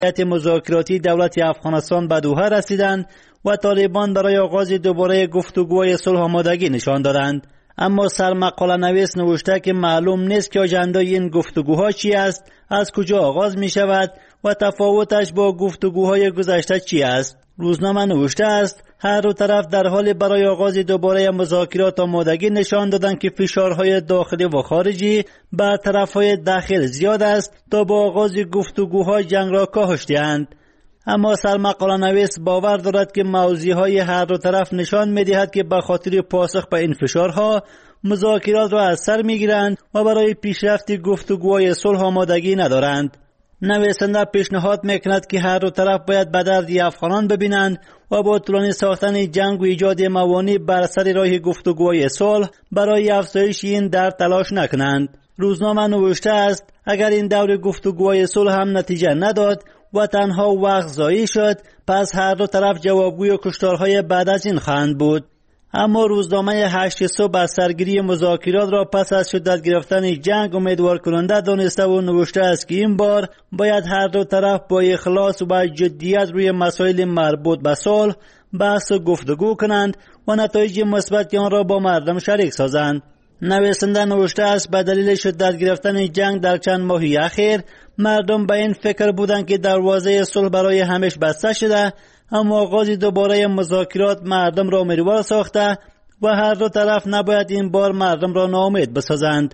هیئت مذاکراتی دولت افغانستان به دوحه رسیدند و طالبان برای آغاز دوباره گفتگوهای صلح آمادگی نشان دادند. اما سرمقاله نویس نوشته که معلوم نیست که آژندای این گفتگوها چی است، از کجا آغاز می شود و تفاوتش با گفتگوهای گذشته چی است. روزنامه نوشته است هر دو طرف در حال برای آغاز دوباره مذاکرات آمادگی نشان دادند که فشارهای داخلی و خارجی بر طرفهای داخل زیاد است تا با آغاز گفتگوها جنگ را کاهش دهند. اما سرمقاله نویس باور دارد که موضوعهای هر دو طرف نشان می‌دهد که به خاطر پاسخ به این فشارها مذاکرات را از سر می‌گیرند و برای پیشرفت گفتگوهای صلح آمادگی ندارند. نویسنده پیشنهاد میکند که هر دو طرف باید به درد افغانان ببینند و با طولانی ساختن جنگ و ایجاد موانع بر سر راه گفتگوهای صلح برای افزایش این درد تلاش نکنند. روزنامه نوشته است اگر این دور گفتگوهای صلح هم نتیجه نداد و تنها وقت ضایع شد، پس هر دو طرف جوابگوی کشتارهای بعد از این خواهند بود. اما روزنامه 8 صبح از سرگیری مذاکرات را پس از شدت گرفتن جنگ امیدوار کننده دانسته و نوشته است که این بار باید هر دو طرف با اخلاص و جدیت روی مسائل مربوط به صلح بحث و گفتگو کنند و نتایج مثبت آن را با مردم شریک سازند. نویسنده نوشته است به دلیل شدت گرفتن جنگ در چند ماهی اخیر مردم به این فکر بودند که دروازه صلح برای همیشه بسته شده، اما آغاز دوباره مذاکرات مردم را امیدوار ساخته و هر دو طرف نباید این بار مردم را ناامید بسازند.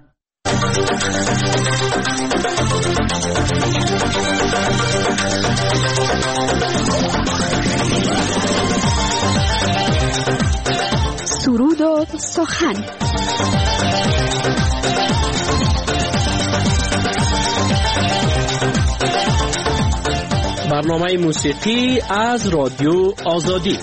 سرود و سخن. برنامه موسیقی از رادیو آزادی.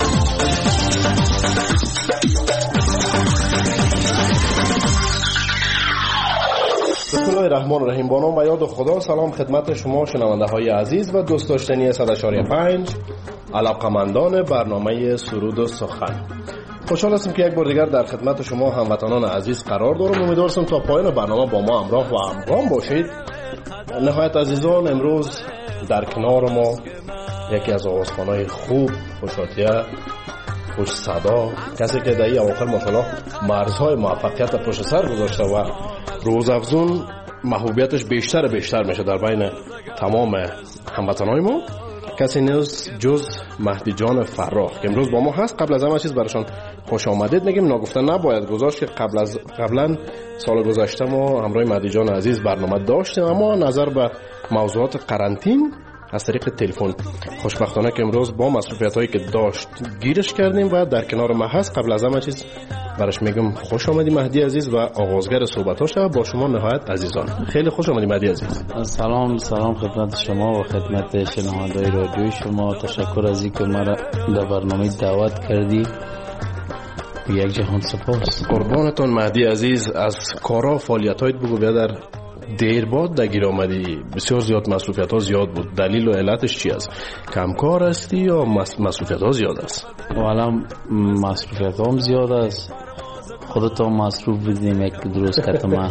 بسم الله الرحمن الرحیم. با نام و یاد خدا. سلام خدمت شما شنونده های عزیز و دوست داشتنی 100.5 علاقمندان برنامه سرود و سخن. خوشحال هستم که یک بار دیگر در خدمت شما هموطنان عزیز قرار دارم. امیدوارم تا پایان برنامه با ما همراه و همگام باشید. نهایت عزیزان، امروز در کنار ما یکی از آوازخوان‌های خوب، خوشاتیه، خوش صدا، کسی که در این اواخر ماشاءالله مرزهای موفقیت پشت سر گذاشته و روزافزون محبوبیتش بیشتر میشه در بین تمام هموطنان ما، کسی نیست جز مهدی جان فرخ که امروز با ما هست. قبل از همه چیز براشون خوش آمدید میگیم. ناگفته نباید گذاشت که قبلا سال گذشته ما همراه مهدی جان عزیز برنامه داشتیم، اما نظر به موضوعات قرنطین از طریق تلفن خوشبختانه که امروز با مسئولیت‌هایی که داشت گیرش کردیم و در کنار ما هست. قبل از همه چیز براش میگم خوش آمدی مهدی عزیز و آغازگر صحبت‌هاش با شما نهایت عزیزان. خیلی خوش آمدی مهدی عزیز. سلام خدمت شما و خدمت شنونده‌های رادیوی شما. تشکر از اینکه مرا در برنامه دعوت کردی. یک جهان سپاس. قربانتون مهدی عزیز. از کارا فعالیت‌هایت بگو. بیا در دیر بعد دگیر آمدی، بسیار زیاد مسئولیت ها زیاد بود. دلیل و علتش چی است؟ کمکار هستی یا مسئولیت ها زیاد است؟ والا مسئولیت هم زیاد است. خودت هم مصروف بدیم یک درست کتما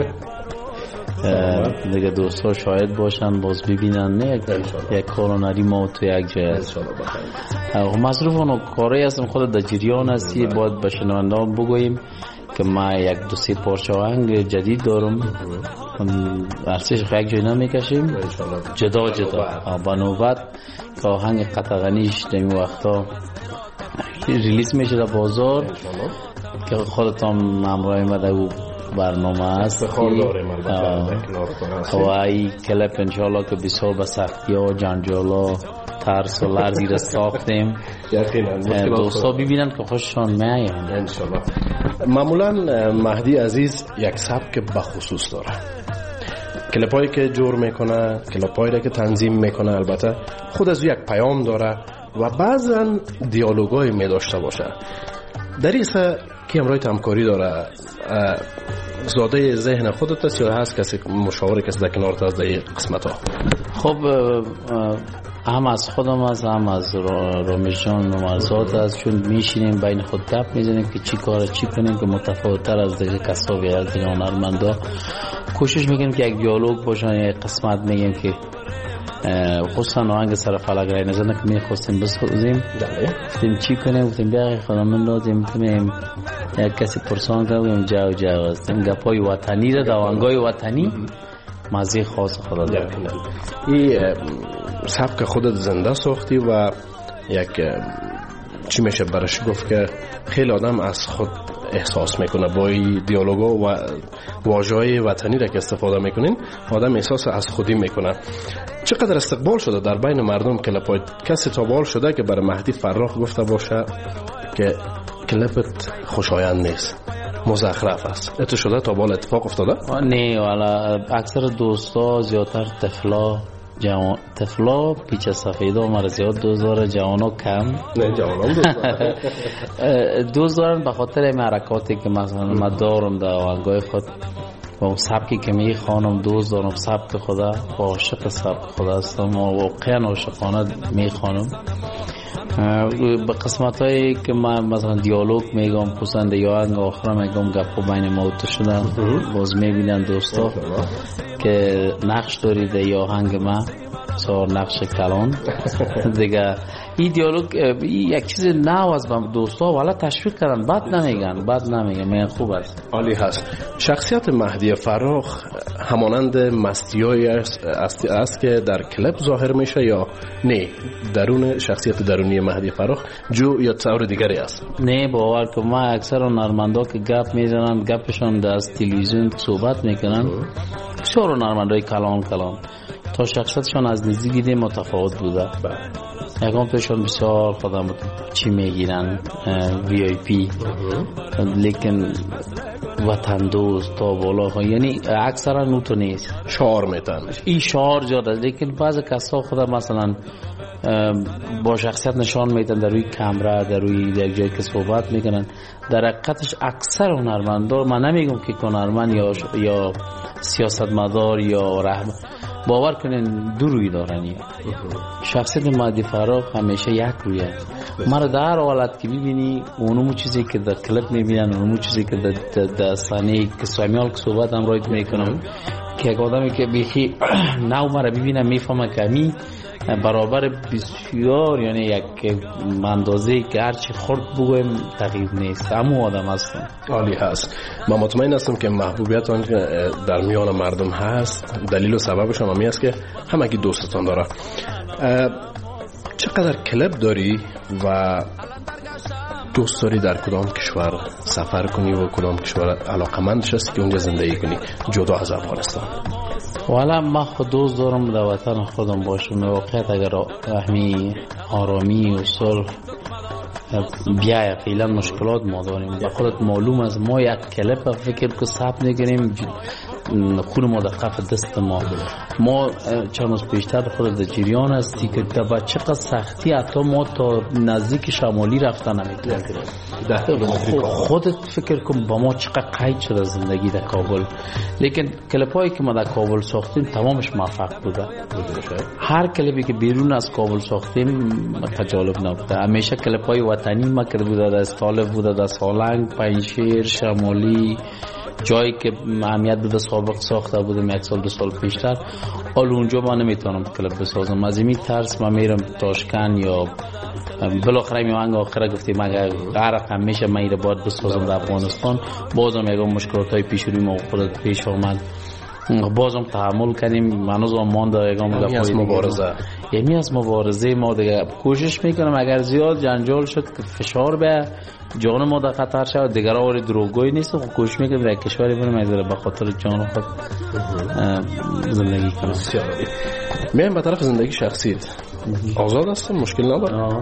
دیگه دوستا شاید باشن باز ببینن نه یک کارونری ما تو یک جای است. مصروف اونو کاری هستم. خودت در جریان هستی. باید به شنوندگان بگوییم که ما یک دو سه پارچه آهنگ جدید دارم. ارسش یک جای نمیکشیم جدا با نوبت که آهنگ قطغنیش در این وقتا ریلیز میشه در بازار که خودت هم همراه ما در برنامه هست و این کلپ انشاءالله که بسیار به سختی ها جنجال ها ترس و لرزی را ساختیم دوستا ببینن که خوششان میایم انشاءالله. معمولا مهدی عزیز یک سبک بخصوص داره. کلپایی که جور میکنه، کلپایی که تنظیم میکنه، البته خود از یک پیام داره و بعضا دیالوگای میداشته باشه. در این که همراهی همکاری داره زاده ذهن خودت است یا هست کسی مشاوره کسی در کنارت از در قسمت ها؟ خب هم از خودم است هم از رامیش جان و مرزاد است، چون میشینیم بین خود گپ میزنیم که چی کار چی کنیم که متفاوت‌تر از دیگه کسا بیاد. هنرمندا کوشش میکنیم که یک دیالوگ باشه، یک قسمت میگیم که خصوصا آهنگ سر فلک رای نزنه که میخواستیم بسازیم. گفتیم چی کنیم؟ گفتیم بیا خدا من دادیم کنیم یک کسی پرسان کنیم جاو هستیم گپای وطنی را در آهنگای وطنی مزه خاص خدا داره. این سبک خودت زنده ساختی و یک چی میشه برش گفت که خیلی آدم از خود احساس میکنه با این دیالوگا و واژه‌های وطنی را که استفاده میکنین آدم احساس از خودی میکنه. چقدر استقبال شده در بین مردم کلپای؟ کسی تا بال شده که برای مهدی فراخ گفته باشه که کلپت خوشایند نیست، مزخرف است؟ اتو شده تا بال اتفاق افتاده؟ نه والا اکثر دوستا زیادتر طفلا پیچ سفیدا مرا زیاد دوست داره، جوانا کم. نه جوانان دوست دارن به خاطر این حرکاتی که مثلا من دارم در آهنگای خود و اون سبکی که میخوانم دوست دارم سبک خدا و عاشق سبک خدا هستم و واقعا عاشقانه میخوانم. به قسمت هایی که من مثلا دیالوگ میگم پسند یا آهنگ آخر میگم گپ بین ما تو شدن باز میبینن دوستا که نقش دارید یا آهنگ من سوار نقش کلان دیگه. این دیالوگ یک چیز نو از دوستا والا تشویق کردن، بد نمیگن میگن خوب است، عالی هست. شخصیت مهدی فراخ همانند مستیایی است که در کلپ ظاهر میشه یا نه درون شخصیت درونی مهدی فراخ جو یا طور دیگری است؟ نه باور کن ما اکثر هنرمندا که گپ میزنن گپشون از تلویزیون صحبت میکنن بسیار هنرمندای کلان تا شخصیتشون از نزدیک دیدیم متفاوت بوده. یکم توشون بسیار خودم چی میگیرن VIP لیکن وطن دوست تا بالا یعنی اکثرا نوتو نیست شعار میتن این شعار جاده، لیکن بعض کسا خدا مثلا با شخصیت نشان میدن در روی کامرا در روی یک جایی که صحبت میکنن. در حقیقتش اکثر هنرمندان من نمیگم که هنرمند یا سیاستمدار یا رهبر باور کنین دو روی دارن. شخصیت مهدی فراخ همیشه یک رویه. مرا در حالت که ببینی اونمو چیزی که در کلپ میبینن اونمو چیزی که در صحنه که سامیال که صحبت هم رایت میکنم که یک آدمی که بیخی نو مرا ببینم میفهمه که همی برابر بسیار یعنی یک اندازه که هرچی خورد بگویم تغییر نیست، همون آدم هستم. عالی هست. من مطمئن هستم که محبوبیت آن که در میان مردم هست دلیل و سببش هم همی است که همگی دوستتان داره. چقدر کلپ داری و دوست داری در کدام کشور سفر کنی و کدام کشور علاقمندش هستی که اونجا زندگی کنی جدا از افغانستان؟ والا من خود دوست دارم در وطن خودم باشم. واقعیت اگر همی آرامی و صلح بیای فعلا مشکلات ما داریم و خودت معلوم از ما یک کلپ فکر که ثبت نگیریم خون ما در کف دست ما چند روز پیشتر خود در جریان هستی که با چقدر سختی حتی ما تا نزدیک شمالی رفتن نمیتونیم. خودت فکر کن با ما چقدر قید شده زندگی در کابل، لیکن کلپ هایی که ما در کابل ساختیم تمامش موفق بوده. هر کلپی که بیرون از کابل ساختیم تجالب نبوده. همیشه کلپ های وطنی ما کرده بوده، در استالف بوده، در سالنگ، پنجشیر، شمالی، جایی که اهمیت بوده سابق ساخته بودم یک سال دو سال پیشتر. حالا اونجا من نمیتونم کلپ بسازم، از این ترس من میرم تاشکن یا بالاخره میوانگ آخره گفتیم اگر غرق هم میشه من ایره باید بسازم در افغانستان. بازم یک مشکلات های پیش روی ما خودت پیش آمد، بازم تحمل کنیم. منوز مانده یکی از مبارزه ما دیگه. کوشش میکنم اگر زیاد جنجال شد که فشار به جان ما در خطر شد دیگر آوری دروگوی نیست و کوشش میکنم در کشوری بریم اگر به خاطر جان خود زندگی کنم. میایم به طرف زندگی شخصیت. آزاد هستم، مشکل نداره.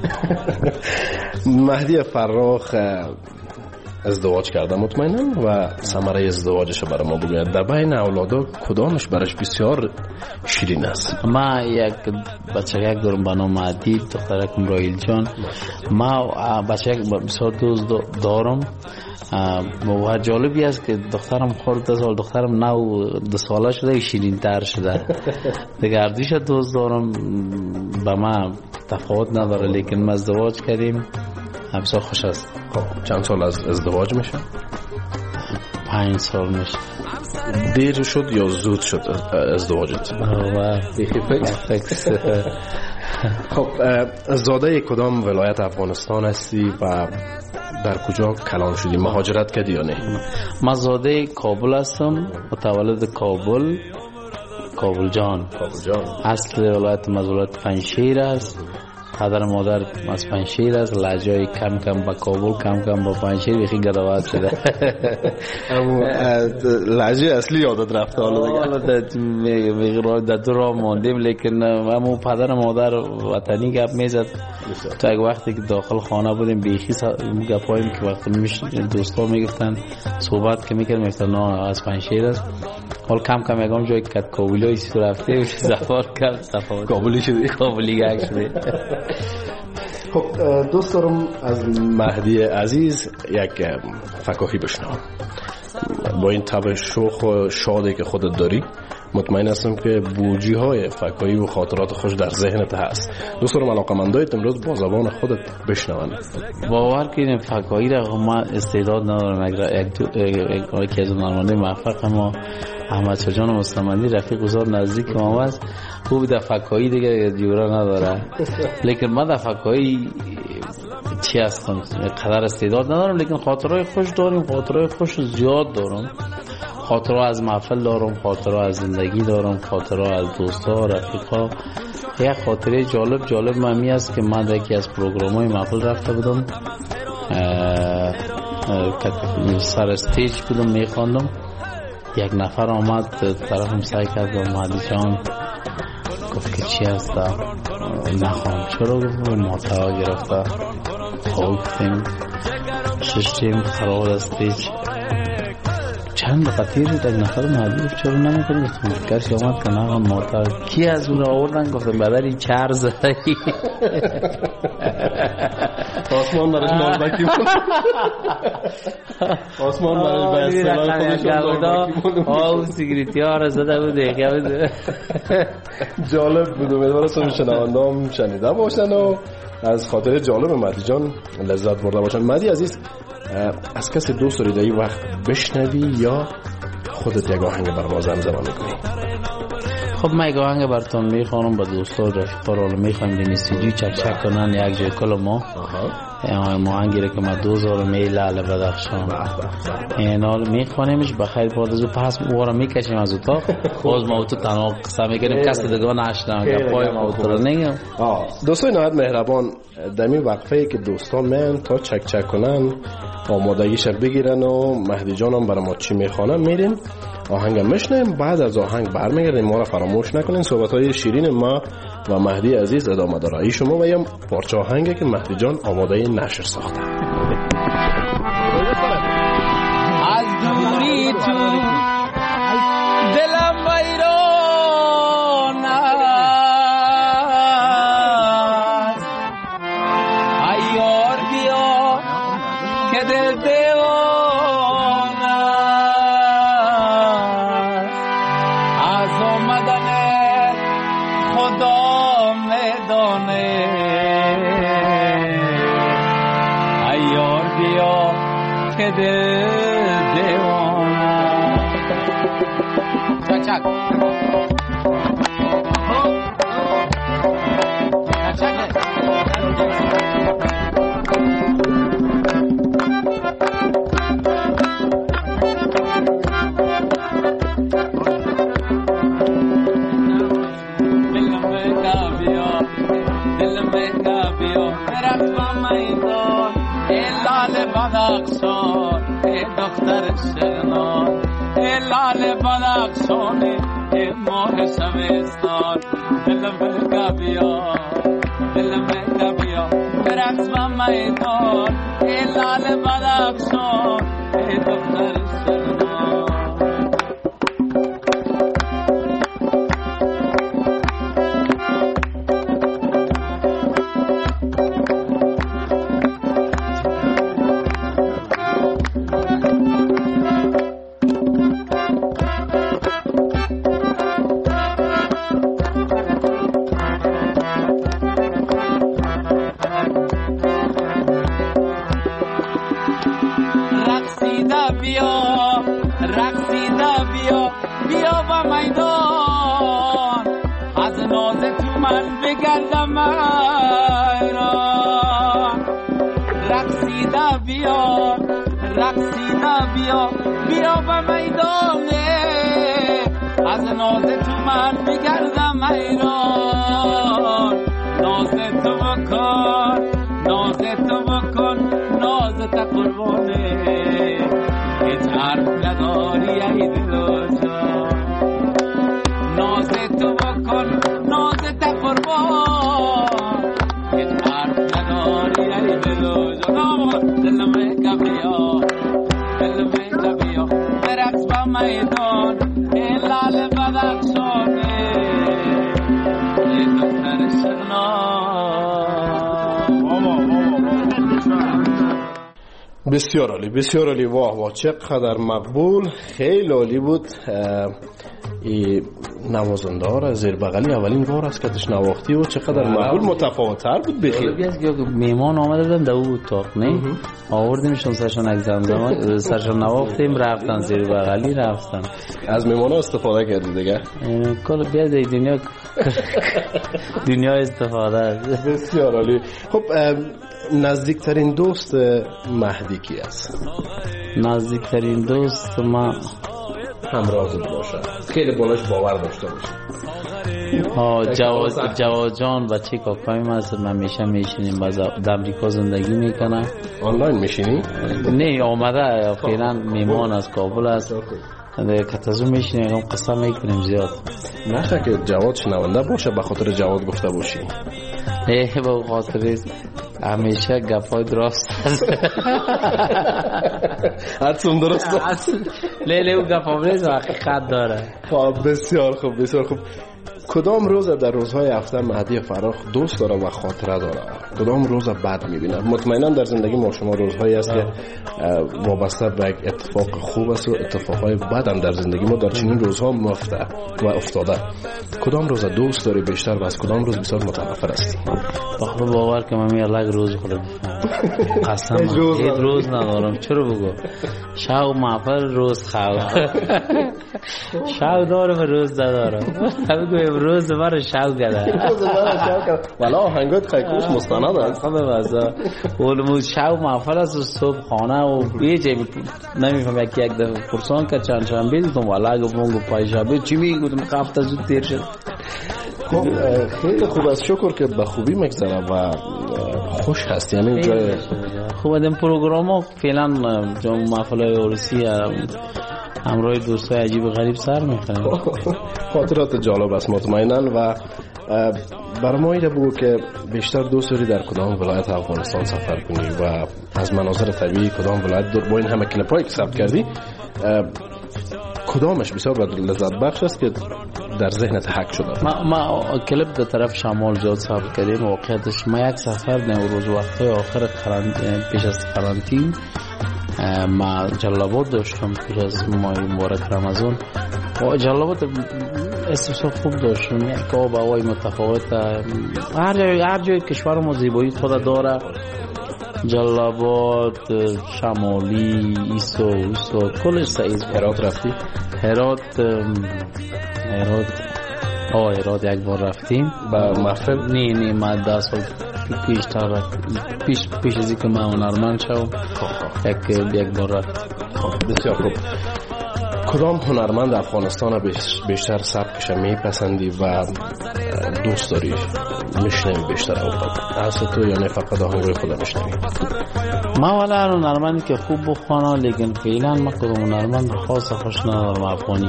مهدی فراخ ازدواج کرده مطمئنم و ثمره ازدواجش برای ما بگوید. در بین اولادا کدامش برایش بسیار شیرین است؟ ما یک بچه دارم به نام عدیب، دخترکم رایل جان. ما بچه بسیار دوست دارم و جالبی است که دخترم خورد سال دخترم 9 ساله شده شیرین تر شده دیگه. اردیش دوست دارم به ما تفاوت نداره، لیکن ما ازدواج کردیم بسیار خوش است. چند سال از ازدواج میشه؟ 5 سال میشه. دیر شد یا زود شد ازدواجت؟ خب زاده کدام ولایت افغانستان هستی و در کجا کلان شدی؟ مهاجرت کردی یا نه؟ من زاده کابل هستم، متولد کابل جان. اصل ولایت ولایت پنجشیر است. پدر مادر از پنجشیر است. لهجه کم کم با کابل، کم کم با پنجشیر بخی گداوت شده. اما لهجه اصلی یادت رفته حالا دیگه؟ در دو راه ماندیم، لیکن اما پدر مادر وطنی گپ میزد. تا یک وقتی که داخل خانه بودیم بیخی گپاییم که وقتی دوستا میگفتن صحبت که میکرد میگفتن نه از پنجشیر است. حال کم کم یکم جایی که کابلی هایی تو رفته زفار کرد کابلی شدی؟ کابلی گک شده. خب دوست دارم از مهدی عزیز یک فکاهی بشنوم. با این طبع شوخ و شادی که خودت داری مطمئن هستم که بوجی های فکاهی و خاطرات خوش در ذهنت هست. دوست دارم علاقه‌مندایت امروز با زبان خودت بشنون. باور کنید فکاهی را من استعداد ندارم. یکی از نماینده موفق ما احمد جان مستمندی رفیق گزار نزدیک ما است، خوب در فکاهی دیگه جورا نداره. لیکن من در فکاهی چی هستم قدر استعداد ندارم، لیکن خاطرهای خوش داریم. خاطرهای خوش زیاد دارم. خاطرها از محفل دارم، خاطرها از زندگی دارم، خاطرها از دوستا رفیقا. یک خاطره جالب ممی است که من در یکی از پروگرام‌های محفل رفته بودم، سر استیج بودم میخواندم. یک نفر آمد طرفم سعی کرد با مهدی جان گفت که چی هست نخوام. چرا؟ گفت محتوا گرفته. خواب گفتیم ششتیم خراب استیج. چند قطیر یک نفر مهدی گفت چرا نمیکنی؟ گفتم کرش آمد که نخوام محتوا. کی از اون آوردن؟ گفتم بدری چر زدی. آسمان برش نازبکی بود. آسمان برش به اصطلاح خودش نازبکی بود. آه سیگریتی ها را زده بود دیگه بود. جالب بود. امیدوارم شنونده هم شنیده باشن و از خاطر جالب مهدی جان لذت برده باشن. مهدی عزیز از کسی دوست داری در این وقت بشنوی یا خودت یک آهنگ بر ما زمزمه میکنی؟ خب من یک آهنگ براتون میخوانم با دوستا و رفیقا رو میخوایم دیم استودیو چک کنن یک جای کل ما. ما آهنگی رو که ما 2000 میل لعل بدخشان اینا رو میخوانیمش بخیر. بعد از پس او رو میکشیم از اتاق. باز ما تو تنها قسم میکنیم کسی دیگه نشنم که پای ما تو رو نگم. دوستای نهایت مهربان، دمی وقفه که دوستا من تا چک کنن آمادگیش بگیرن و مهدی جانم برای ما چی میخوانم میریم آهنگ میشنیم. بعد از آهنگ برمیگردیم. ما را فراموش نکنین. صحبت‌های شیرین ما و مهدی عزیز ادامه داره. ای شما و یا پارچه آهنگی که مهدی جان آماده نشر ساخته. از دوری تو دلم ویران است. ایار بیا که دل دیوان است. از آمدن خدا میدانه. ایار بیا که دل دیوانه. چک چک دختر شنان لال بدخشانی ماه شبستان. دل میں بیا برقص و میدان لال بدخشان دختر شنان. بگردم ایران رقصیده بیا رقصیده بیا بیا به میدانه از ناز تو من بگردم ایران ناز تو بکن ناز تو بکن ناز تا قربانه هیچ حرف نداری ای دل و جان ناز تو بکن ناز تا قربان هیچ حرف نداری ای دل و جان دل میں کبیا دل میں کبیا برقص با میدان ای لال بدخشانه ای دختر بسیار عالی بسیار عالی واه واه چقدر مقبول خیلی عالی بود این نوازنده زیر بغلی اولین بار است که تش نواختی و چقدر مقبول متفاوت تر بود بخیر میمان آمده بودن در او اتاق نه آوردیمشون سرشان اگزم زمان سرشان نواختیم رفتن زیر بغلی رفتن از میمان ها استفاده کردی دیگه کل بیاد دنیا استفاده است بسیار عالی خب نزدیکترین دوست مهدی کی است؟ نزدیکترین دوست ما همراهت باشه خیلی بالاش باور داشته باشه جواد جان بچه کاکای ما هست من میشینیم در امریکا زندگی میکنم آنلاین میشینی؟ نه آمده فعلا میمان از کابل است کتازو میشینیم قصه میکنیم زیاد نخه که جواد شنونده باشه به خاطر جواد گفته باشی نه به خاطر همیشه گپای درست هست حدسم درست هست لیلی او گپا بریز و حقیقت داره بسیار خوب بسیار خوب کدام روز در روزهای هفته مهدی فراخ دوست داره و خاطره داره کدام روز بد میبینه مطمئنا در زندگی ما شما روزهایی است که وابسته به یک اتفاق خوب است و اتفاقهای بد هم در زندگی ما در چنین روزها مفته و افتاده کدام روز دوست داری بیشتر و از کدام روز بسیار متنفر هستی بخدا باور که من الگ روز خودم قسم هیچ روز ندارم چرا بگو شاو محفل روز خواهد شاو دارم روز ندارم بگویم روز مرا شاو گده ولی آهنگات خیکوش مستند هست خب بازا اولموز شاو محفل است و صبح خانه و بیجه نمیفهم یک دفعه پرسان که چند شنبه دیدم ولی گفتم پای شنبه چی میگوتم هفته زود دیر شد خیلی خوب است شکر که به خوبی مگذره و خوش هست یعنی جای خوب این پروگرام ها فعلا جام محفل عروسی همراه دوستای عجیب و غریب سر میخنه خاطرات جالب است مطمئنا و برای ما ایره بگو که بیشتر دوست داری در کدام ولایت افغانستان سفر کنی و از مناظر طبیعی کدام ولایت با این همه کلیپایی که ثبت کردی کدامش بسیار لذت بخش است که در ذهنت حک شده ما کلیپ در طرف شمال زیاد ثبت کردیم واقعیتش ما یک سفر نه روز وقتای آخر پیش از قرنطین ما جلابات داشتم پیش از ماه مبارک رمضان و جلابات اسم خوب داشتم یک آب هوای متفاوت هر جای کشور ما زیبایی خود داره جلابات شمالی ایسو کلش سعید هرات رفتی؟ هرات یک بار رفتیم با محفل؟ نه ما 10 سال پیش از اینکه من هنرمند شدم یک بار رفت بسیار خوب کدام هنرمند افغانستان بیشتر سبکش میپسندی و دوست داری میشنوی بیشتر از تو یا نه فقط آهنگای خودت میشنوی ما ولی هنرمندی که خوب بخوانم لیکن فعلا ما کدام هنرمند خاص خوش ندارم افغانی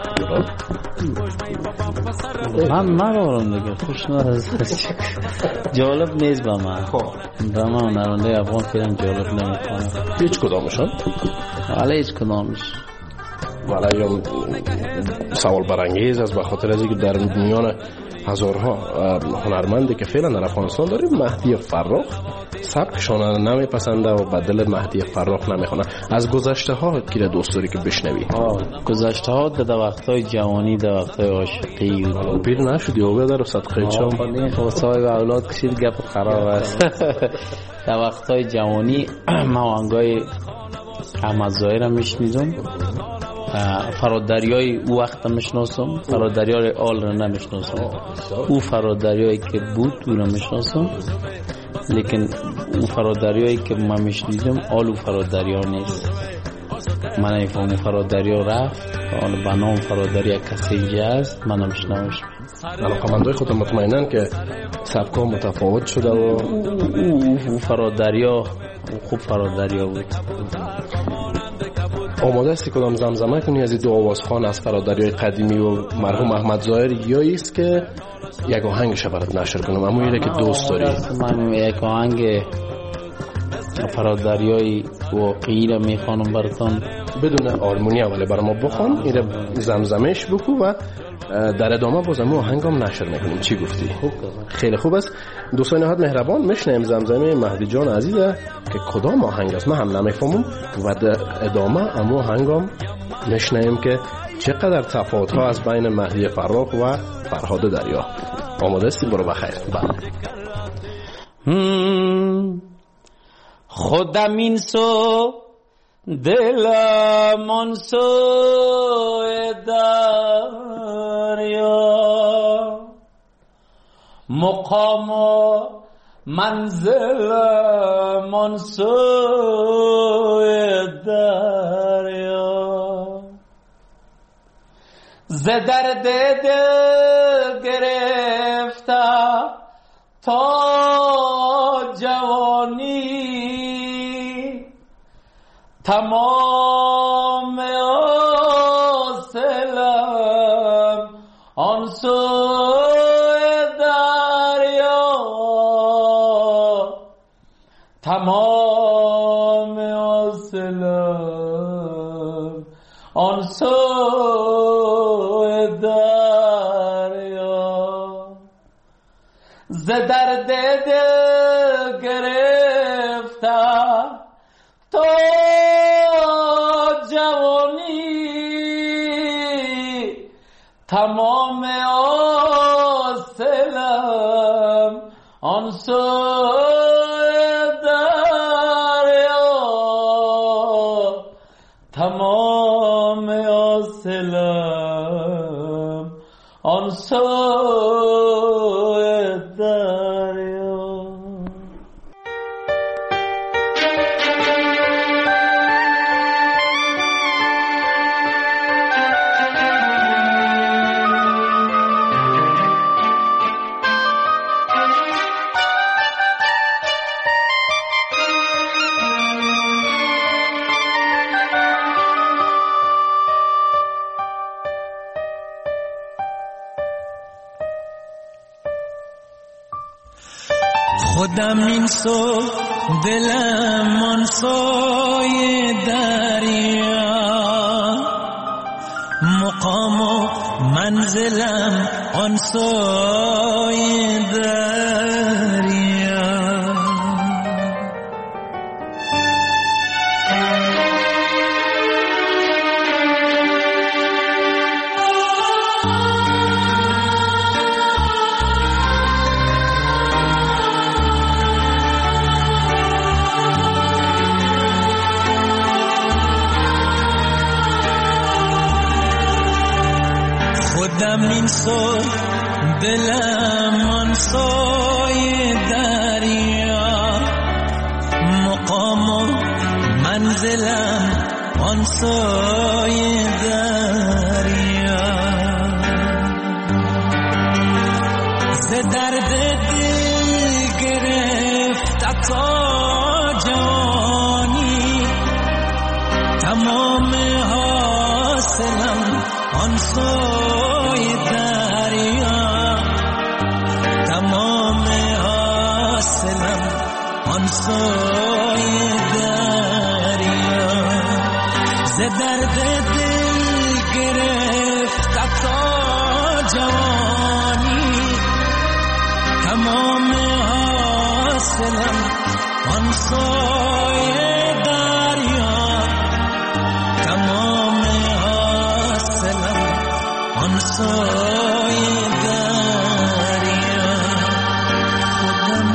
من ندارم دیگه خوش ندارم جالب نیست با من هنرمنده افغان فعلا جالب نمیکنم هیچ کدامشان؟ ولی هیچ کدامش ولی یا سوال برانگیز است به خاطر از اینکه در میان هزارها هنرمندی که فعلا در افغانستان داریم مهدی فراخ سبکشان نمیپسنده و بدل مهدی فراخ نمیخونه از گذشته ها کی دوست داری که بشنوی گذشته ها در وقتای جوانی در وقتای عاشقی پیر نشدی او در صدقه چم خب صاحب اولاد کشید گپ خراب است در وقتای جوانی ما آهنگای احمد ظاهر میشنیدم فرادریای او وقت میشناسم، فرادریای آل را نمیشناسم. او فرادریایی که بود او را میشناسم، لیکن او فرادریایی که من میشنیدم آل او فرادریا نیست. من ایفهم فرادریا رفت، آن به نام فرادری کسی اینجا است، من نمیشنمش. علاقمندای خود مطمئنن که سبکا متفاوت شده و او فرادریا خوب فرادریا بود. آماده استی کدام زمزمه کنی از این دو آوازخوان از فرادریای قدیمی و مرحوم احمد ظاهر، یا ایست که یک آهنگش برات نشر کنم؟ اما اینه که دوست داری. من یک آهنگ فرادریای واقعی را میخوانم براتون بدون آرمونی. اولی برای ما بخوان، این زمزمهش بکو و در ادامه باز همون آهنگ هم نشر میکنیم. چی گفتی؟ خیلی خوب است. دوستان نهایت مهربان، میشنیم زمزمه مهدی جان عزیزه که کدام آهنگ است من هم نمیفهمم و در ادامه همون آهنگ هم میشنیم که چقدر تفاوت ها از بین مهدی فراق و فرهاد دریا. آماده استی؟ برو بخیر. خودم این سو دلم آن سوی دریا، مقام و منزلم آن سوی دریا، ز درد دل گرفتم تا جوانی، تمام حاصلم آن سوی دریا، تمام حاصلم آن سوی دریا، ز درد دل گرفتم تا جوانی، تمام حاصلم آن سوی دریا، تمام حاصلم آن سوی دریا. خودم این سو دلم آن سوی دریا، مقام و منزلم آن سوی دریا، خودم این سو دلم آن سوی دریا، مقام و منزلم آن سوی دریا، ز درد دل گرفت تا جوانی، تمام حاصلم آن سوی دریا، تمام حاصلم آن سوی دریا، ز درد دل گرفت تا جوانی، تمام حاصلم آن سوی دریا، تمام حاصلم آن سوی دریا، خودم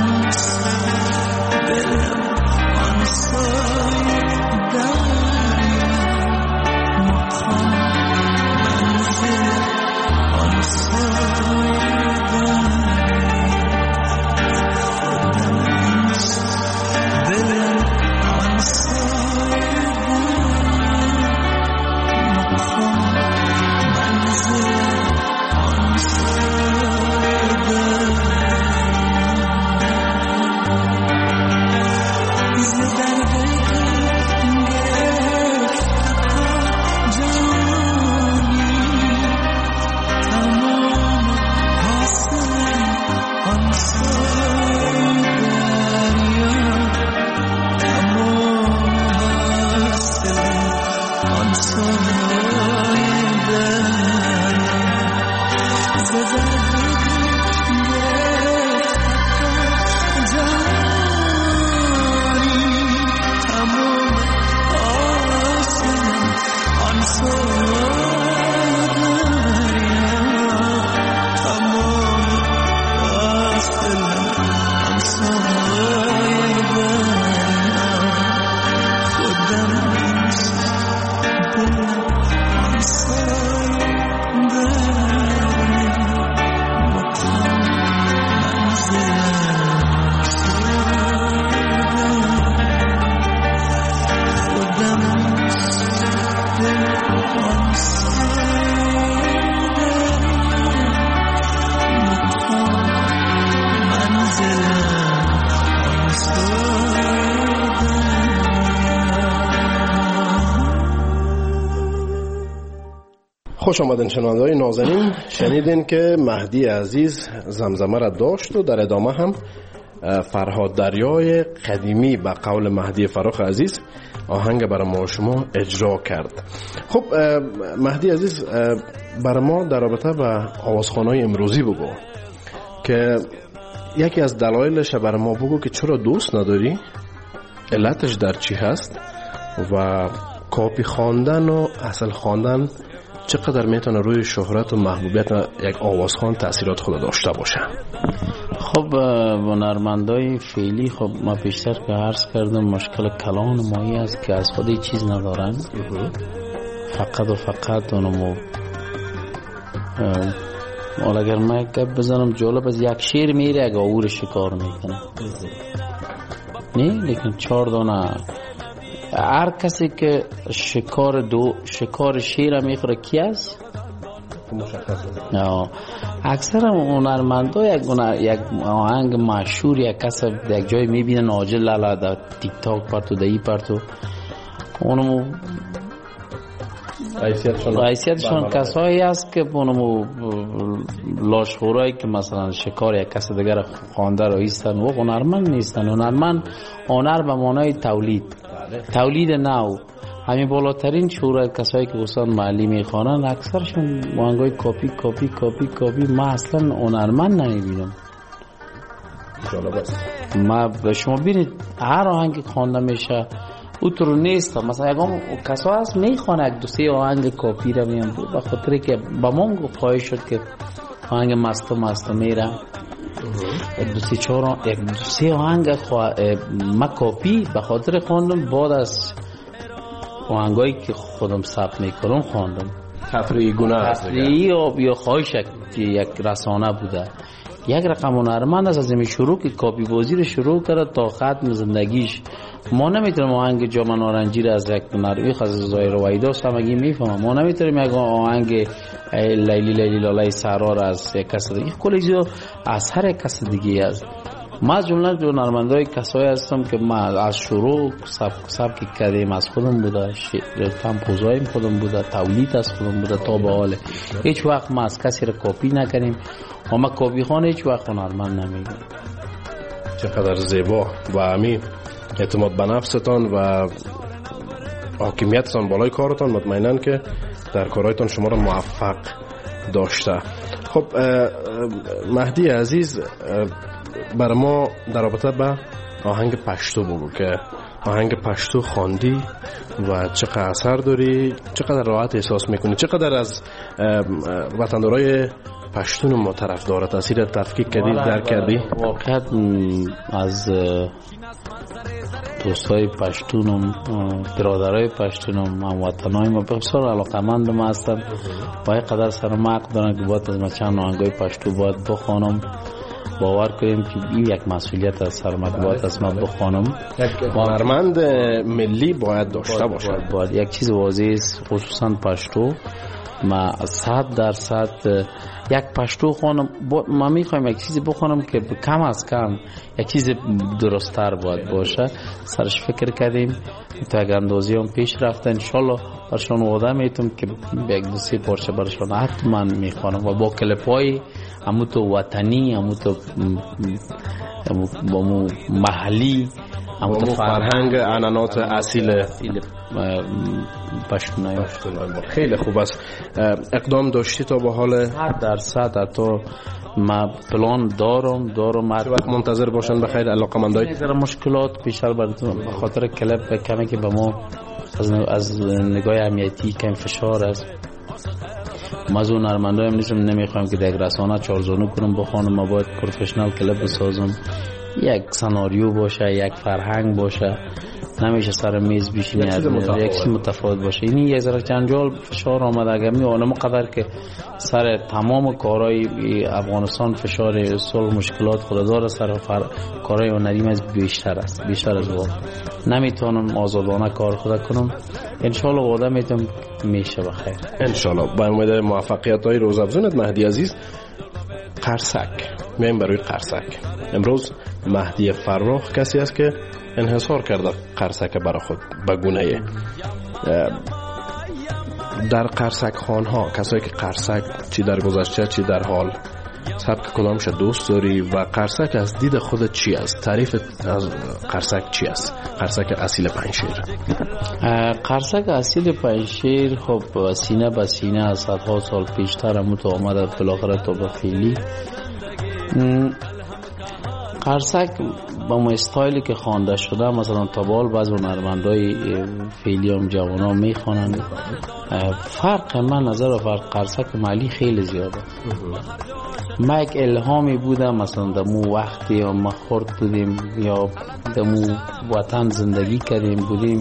دلم آن سوی دریا، مقام خوش آمدین شنونده‌های نازنین. شنیدین که مهدی عزیز زمزمه را داشت و در ادامه هم فرهاد دریای قدیمی به قول مهدی فراخ عزیز آهنگ برای ما شما اجرا کرد. خب مهدی عزیز برای ما در رابطه با آوازخوان‌های امروزی بگو که یکی از دلایلش برای ما بگو که چرا دوست نداری، علتش در چی هست و کاپی خواندن و اصل خواندن چقدر میتونه روی شهرت و محبوبیت یک آوازخوان تاثیرات خود داشته باشه. خب هنرمندای فعلی خب ما بیشتر که عرض کردم مشکل کلان مایی است که از خود چیز ندارن، فقط و فقط اونمو اگر من گپ بزنم جالب از یک شیر میره اگه اور شکار میکنه نه، لیکن 4 دانه هر کسی که شکار شیر میخوره کی است؟ اکثر هنرمندا یک آهنگ مشهور یک کس یک جای میبینن آجل لالا در تیک تاک پرتو دایی پرتو اونمو حیثیتشون کسایی است که اونمو لاشخورایی که مثلا شکار یک کس دیگر خوانده رو ایستن و هنرمند نیستن. هنر به معنای تولید نو، همین بالاترین شعور کسایی که دوستان محلی میخوانن اکثرشون آهنگای کاپی کاپی کاپی کاپی. ما اصلا هنرمند نمیبینم. ما به شما ببینید هر آهنگ خوانده میشه اوترو نیست، مثلا یکم کسا هست میخوانه یک 2-3 آهنگ کاپی رو میان به خاطر که با ما خواهش شد که آهنگ مستو میره یک 2-3 آهنگ ما کاپی به خاطر خواندم. بعد از آهنگایی که خودم ثبت میکنم خواندم تفریحی گونه است یا خواهش که یک رسانه بوده. یک رقم هنرمند از این شروع که کاپی بازی رو شروع کرد تا ختم زندگیش. ما نمیتونیم آهنگ جام نارنجی را از یک هنرمند از زایر وحیدا سمگی میفهمم، ما نمیتونیم یک آهنگ لیلی لیلی لالای سرا را از یک کس دیگه، کلی چیزا از هر کس دیگه است. ما از جمله هنرمندای کسایی هستم که ما از شروع سبک کردیم از خودم بوده، تمپوزایم خودم بوده، تولید از خودم بوده تا به حال. هیچ وقت ما از کسی را کاپی نکنیم و ما کاپی خانه هیچ وقت هنرمند نمیگیم. چقدر زیبا و همین اعتماد به نفستان و حاکمیتتان بالای کارتان مطمئنن که در کارهایتان شما را موفق داشته. خب مهدی عزیز برای ما در رابطه با آهنگ پشتو بگو که آهنگ پشتو خواندی و چقدر اثر داری، چقدر راحت احساس میکنی، چقدر از وطندارای پشتون ما طرفدار تاثیر تفکیک کردی در کردی؟ واقعا از دوستای پشتونم، برادرای پشتونم، هموطنای ما بسیار علاقه‌مند ما هستن و اینقدر سرمایه دارن که باید از ما چند آهنگای پشتو باید بخوانم. باور کنیم که این یک مسئولیت از سرمایه باید از ما بخوانم. یک هنرمند ملی باید داشته باشه. باید یک چیز واضح است، خصوصا پشتو. ما 100% یک پشتو خوانم، ما میخوایم یک چیزی بخوانم که کم از کم یک چیز درست‌تر باید باشه. سرش فکر کردیم تا یک اندازی هم پیش رفته. انشالله برشان وعده میتونم که یک 2-3 پارچه برشان حتما میخوانم و با کلپای همو تو وطنی، همو تو محلی، همو تو فرهنگ عنعنات اصیل پشتونای. خیلی خوب است. اقدام داشتی تا به حال 100% حتی ما پلان دارم چه وقت منتظر باشن بخیر علاقه‌مندای؟ یه مشکلات بیشتر به خاطر کلپ کمی که به ما از نگاه امنیتی کم فشار است. ما از اون هنرمندای هم نیستم، نمیخوایم که در رسانه 4 زانو کنم بخوانم. ما باید پروفشنال کلپ بسازم، یک سناریو باشه، یک فرهنگ باشه، نمیشه سر میز بشینی یک چیز متفاوت باشه. این یه ذره جنجال فشار آمده اگر میونه مقدر که سر تمام کارهای افغانستان فشار صلح مشکلات خود داره، سر کارهای هنری از بیشتر از واقع نمیتونم آزادانه کار خود کنم. انشالله وعده میتونم میشه بخیر. انشالله با امید موفقیت های روزافزونت مهدی عزیز. قرصک میایم برای قرصک. امروز مهدی فراخ کسی است که انحصار کرده قرصک برای خود به گونه در قرصک خانها کسایی که قرصک چی در گذشته چی در حال سبک کدامش دوست داری و قرصک از دید خودت چی است؟ تعریف از قرصک چی است؟ قرصک اصیل پنجشیر. قرصک اصیل پنجشیر خب سینه به سینه از صدها سال پیشتر هم تو آمده بالاخره تا به فعلی. قرصک با ما استایلی که خوانده شده مثلا تابال بعض هنرمندای فعلی هم جوانا میخوانند. فرق من نظر و فرق قرصک محلی خیلی زیاده. ما یک الهامی بودم مثلا دمو وقتی ما خورد بودیم یا دمو وطن زندگی کردیم بودیم،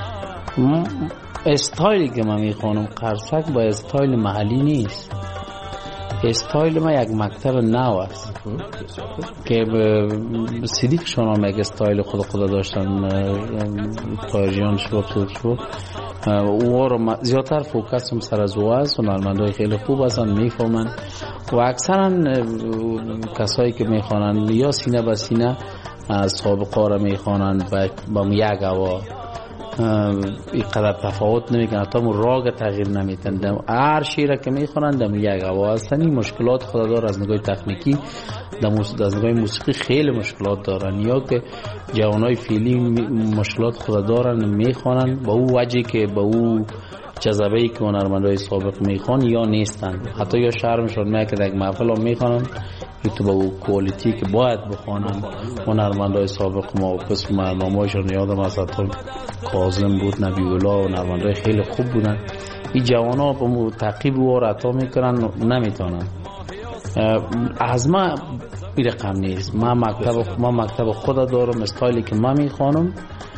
استایلی که من میخوانم قرصک با استایل محلی نیست. استایل ما یک مکتب نو است که صدیق شما یک استایل خود داشتن تاجیان شو او رو زیادتر فوکس هم سر از واسه هنرمندای خیلی خوب هستن میفهمن و اکثرا کسایی که میخوانن یا سینه به سینه سابقه رو میخوانن با یک هوا اینقدر تفاوت نمیکنن، حتی راگ تغییر نمیتن. هر شعر که میخوانن دم یک هوا هستن. این مشکلات خود داره از نگاه تکنیکی، از نگاه موسیقی خیلی مشکلات دارن، یا که جوانای فعلی مشکلات خود دارن میخوانن با او وجهی که با او جذبه‌ای که هنرمندای سابق میخوان یا نیستن، حتی یا شرمشون میاد که یک محفل هم میخوانن تو با او کوالیتی که باید بخوانن. هنرمندای سابق ما قسم برنامه‌هاشون یادم از کاظم بود، نبی الله، هنرمندای خیلی خوب بودن. این جوانا با تعقیب و عطا میکنن نمیتونن. از ما این رقم نیست. ما مکتب خود دارم، استایلی که من میخوانم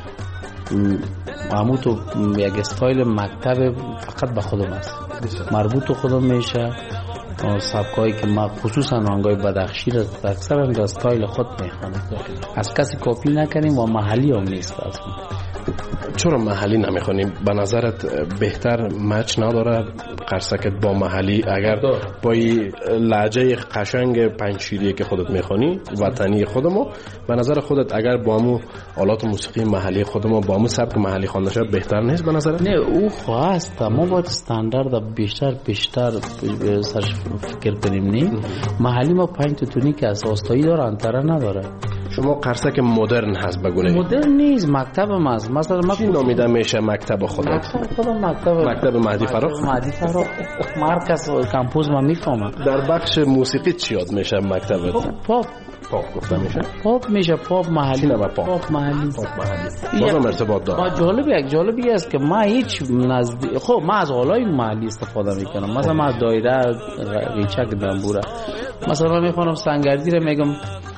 همون تو یک استایل مکتب فقط به خودم است، مربوط خودم میشه. سبکایی که ما خصوصا رنگای بدخشی را اکثر از استایل خود میخوانم، از کسی کپی نکنیم و محلی هم نیست. اصلا چرا محلی نمیخوانیم؟ به نظرت بهتر مچ نداره قرصکت با محلی؟ اگر با لهجه قشنگ پنجشیری که خودت میخوانی وطنی خودمو، به نظر خودت اگر با همون آلات موسیقی محلی خودمو با همون سبک محلی خوانده شد بهتر نیست به نظرت؟ نه او خواست ما باید استاندارد بیشتر سرش فکر کنیم. نه محلی ما 5 تونی که اساسایی داره انتره نداره. شما قرصک مدرن هست بگونه؟ مدرن نیست، مکتب ماست. مثلا ما چی نامیده میشه مکتب خودت؟ مکتب مهدی فراخ. مرکز کمپوز ما میفهمم. در بخش موسیقی چی یاد میشه مکتبت؟ پاپ گفته میشه؟ پاپ میشه، پاپ محلی. پاپ محلی. بازم ارتباط داره. یک جالبی است که ما هیچ خب ما از حالای محلی استفاده میکنم. مثلا ما دایره ریچک دنبوره مثلا من میخوانم سنگردی رو میگم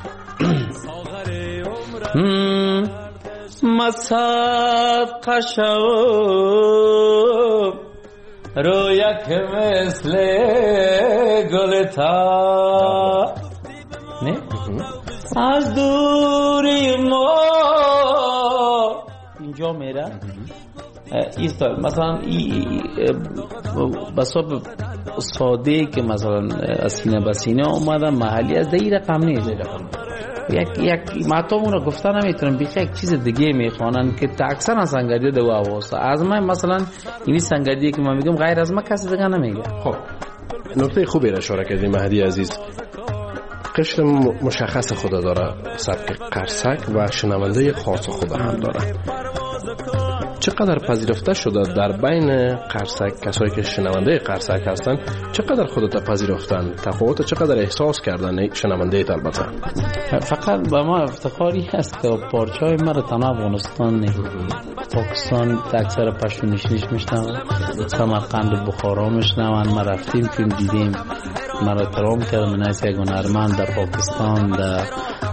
مسد قشو رویا که مثل گلتا نه از دوری ما اینجا میره ایستاد. مثلا بساب ساده که مثلا از سینه به سینه اومدن محلی از این رقم نیست. یک ماتامون رو گفتن نمیتونم بیخی یک چیز دیگه میخوانن که اکثر از سنگردی دو آواسته. از من مثلا این سنگردی که من میگم غیر از من کسی دیگه نمیگه. خب نکته خوبی را اشاره کردی مهدی عزیز. قشر مشخص خود داره سبک قرصک و شنونده خاص خود هم داره. چقدر پذیرفته شده در بین قرصک کسایی که شنونده قرصک هستن؟ چقدر خودت پذیرفتن؟ تفاوت چقدر احساس کردن شنونده ایت؟ البته فقط به ما افتخاری هست که پارچای ما رو تنها افغانستان پاکستان اکثر پشتونیش میشنون، سمرقند بخارا میشنون. ما رفتیم فیلم دیدیم، ما را احترام کردن نایس یک هنرمند در پاکستان، در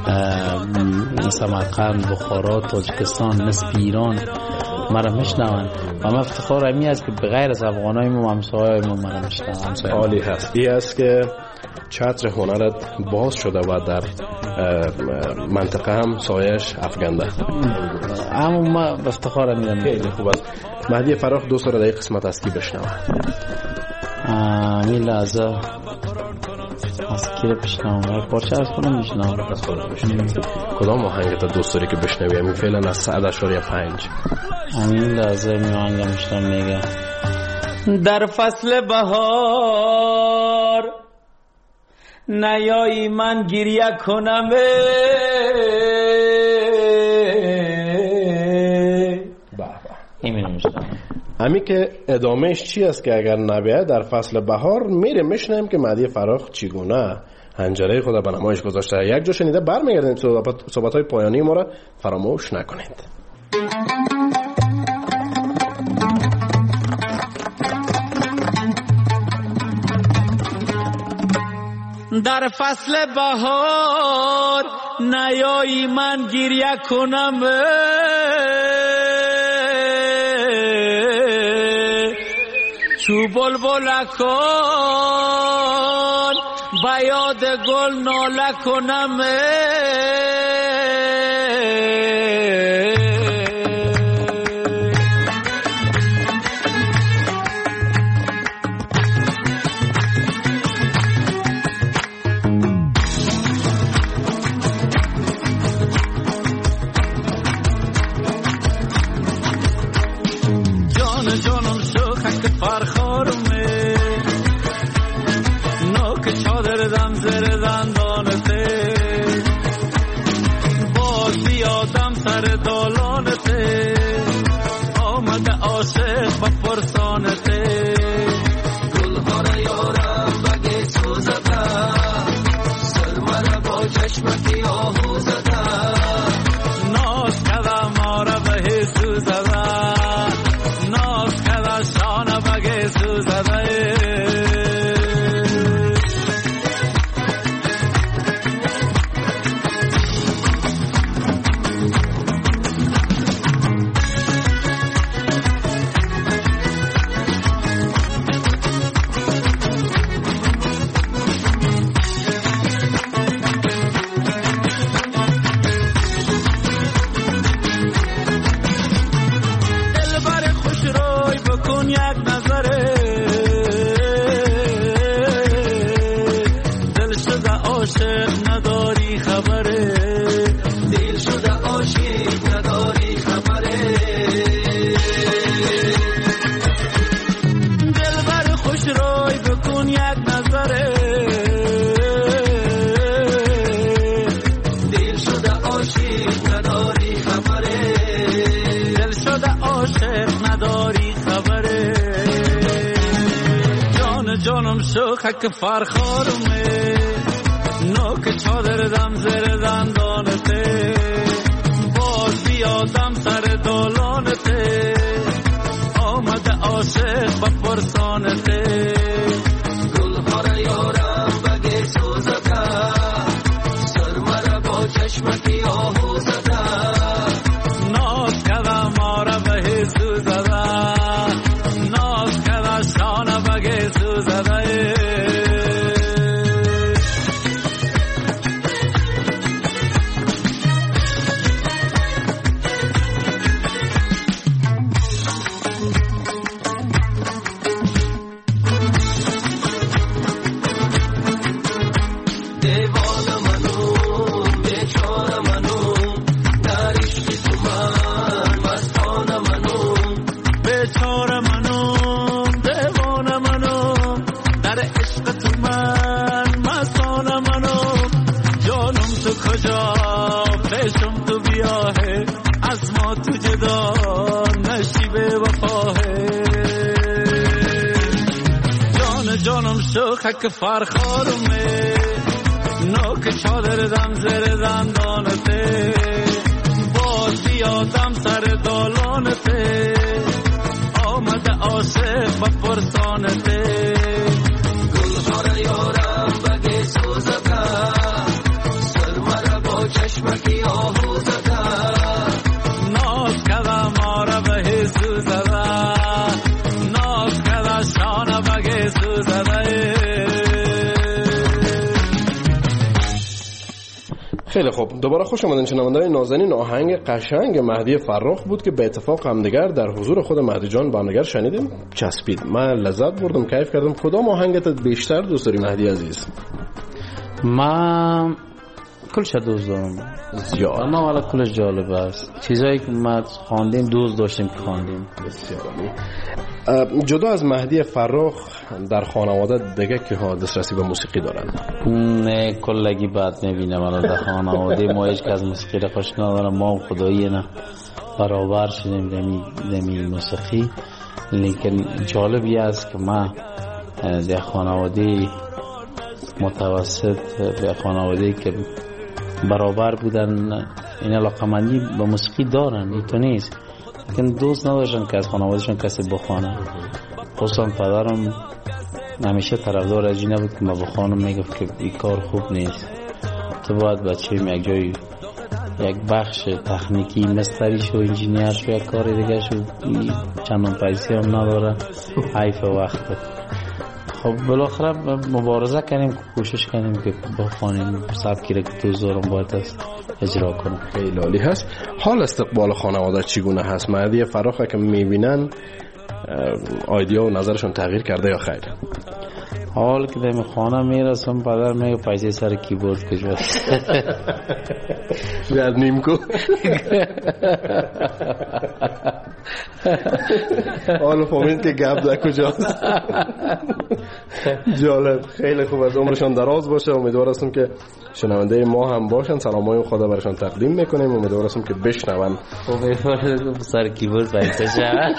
سمرقند، بخارا، تاجیکستان، نصف ایران ما را میشنون و ما افتخار همی است که بغیر از افغانای ما همسایه‌های ما را میشنون. عالی هست. این است که چتر هنرت باز شده و در منطقه هم سایش افکنده. اما ما افتخار همی خیلی خوب است. مهدی فراخ دوست داره در این قسمت از کی بشنوه؟ این لحظه از کی بشنوه؟ پارچه از کنم میشنوه. کدام آهنگت دوست داری که بشنوی؟ همین فعلا از 100.5 همین لحظه می آهنگ میشنم میگه در فصل بهار نیایی من گریه کنم امی که ادامهش چی است که اگر نبیه در فصل بهار میره میشنیم که مهدی فراخ چگونه حنجره خود به نمایش گذاشته. یک جا شنیده برمیگردیم. صحبت های پایانی ما را فراموش نکنید. در فصل بهار نیایی من گریه کنم چو بلبلکان با یاد گل ناله کنم خک فرخارمه نوک چادر دم زیر دندانته باز بیادم سر دالانته آمده عاشق با پرسانته گلها را یارم بگه سوزده سرمه با چشمکی آهو زده ناز کده ما را به سوزده ناز کده شانه بگه سوزده خک فرخارمه نوک چادر دم زیر دندانته باز بیادم سر دالانته آمده عاشق با پرسانته گلها را یارم بگه سوزده سرمه را با چشمکی آهو زده ناز کده ما را به سوزده ناز کده شانه بگه سوزده. خیلی خوب، دوباره خوش آمدین شنونده‌های نازنین. آهنگ قشنگ مهدی فراخ بود که به اتفاق همدیگر در حضور خود مهدی جان با همدیگر شنیدیم. چسبید، من لذت بردم، کیف کردم. کدام آهنگت بیشتر دوست داری مهدی عزیز؟ من کلش دوست دارم زیاد. اما والا کلش جالب است. چیزایی که ما خواندیم دوست داشتیم که خواندیم. بسیار عالی. جدا از مهدی فرخ در خانواده دیگه که ها دسترسی به موسیقی دارن؟ نه کلگی بد نبینم انا در خانواده ما هیچ که از موسیقی را خوش ندارم. ما خدایی نه برابر شدیم دمی موسیقی. لیکن جالبی است که ما در خانواده متوسط به خانواده که برابر بودن این علاقمندی به موسیقی دارن. این تو نیست، لیکن دوست نداشتن که از خانوادهشون کسی بخوانه. خصوصا پدرم همیشه طرفدار از این نبود که ما بخوانم. میگفت که این کار خوب نیست، تو باید بچه‌م یک جای یک بخش تکنیکی مستری شو، انجینیر شو، یک کار دیگه شو. چندان پیسی هم نداره، حیف وقت. خب بالاخره مبارزه کنیم، کوشش کنیم که بخوانیم سبکی را که دوست دارم باید است اجرا کنم. خیلی عالی هست. حال استقبال خانواده چگونه هست؟ مهدی فرخ که میبینن آیدیا و نظرشون تغییر کرده یا خیر؟ حال که در خانه میرسم پدر میگه پیسه سر کیبورد کجاست؟ بیاد نیم کو. حالا فهمید که گپ در کجاست. جالب. خیلی خوب است. عمرشان دراز باشه. امیدوار هستم که شنونده ما هم باشن. سلامای خدا برشان تقدیم میکنیم. امیدوار هستم که بشنون. امیدوارم سر کیبورد پیسه شد.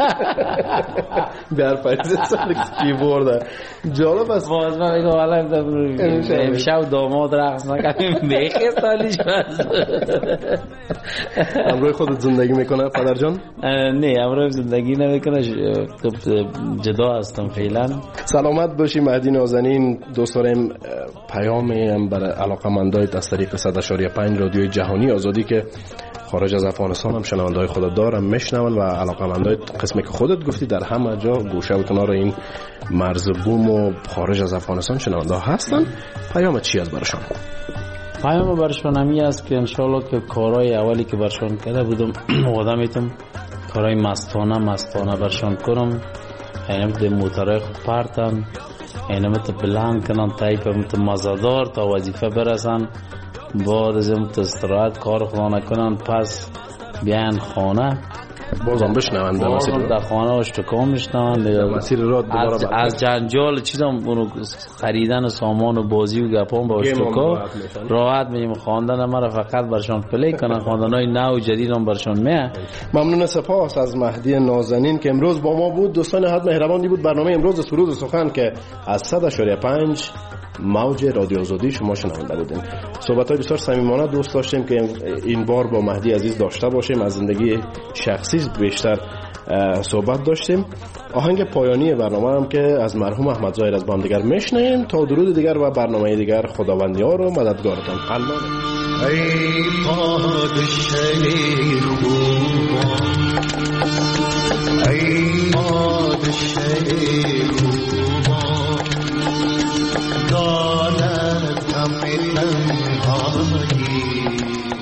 بیار پیسه سر کیبورد. جالب است. باز من میگم حالا امشب داماد رقص نکنیم میخی سالیش بس. امروی خودت زندگی میکنه پدر جان؟ نه امروی زندگی نمیکنه، جدا هستم فعلا. سلامت باشی مهدی نازنین. دوست داریم پیامی هم برای علاقه‌مندای از طریق 100.5 رادیوی جهانی آزادی که خارج از افغانستان هم شنونده‌های خودت دارم میشنون و علاقه‌مندای قسمی که خودت گفتی در همه جا گوشه و کنار این مرز بوم و خارج از افغانستان شنونده هستن. پیام چی از برشان؟ پیام برشان همی است که انشالله که کارهای اولی که برشان کرده بودم وعده میتم کارهای مستانه برشان کنم. اینم ده موترهای خود پرتن، اینم تا بلند کنن تایپ مت مزادار تا وظیفه برسن. بعد از این استراحت کار خدا نکنن پس بیان خانه بازم بشنون در خانه اشتکام میشنون از جنجال چیزم اونو خریدن سامان و بازی و گپان با اشتکا راحت میگیم. خواندن مرا فقط برشان پلی کنن، خواندنهای نو و جدید هم برشان میه. ممنون. سپاس از مهدی نازنین که امروز با ما بود. دوستان حد مهربانی بود برنامه امروز سرود و سخن که از 100.5 موج رادیو آزادی شما شنونده بودین. صحبت‌های بسیار صمیمانه دوست داشتیم که این بار با مهدی عزیز داشته باشیم. از زندگی شخصی بیشتر صحبت داشتیم. آهنگ پایانی برنامه هم که از مرحوم احمد ظاهر از با هم دیگر میشنیم. تا درود دیگر و برنامه دیگر خداوندیار و مددگارتان. الله. ای پادشاه خوبان، ای پادشاه خوبان، دانت همه تنهایی